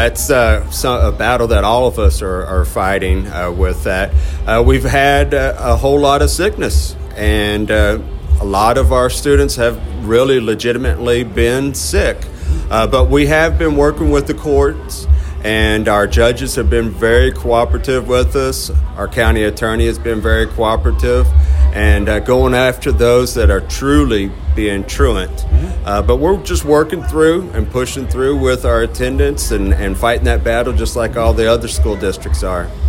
that's a battle that all of us are fighting with that. We've had a whole lot of sickness, and a lot of our students have really legitimately been sick. But we have been working with the courts, and our judges have been very cooperative with us. Our county attorney has been very cooperative, and going after those that are truly being truant. But we're just working through and pushing through with our attendance and fighting that battle just like all the other school districts are.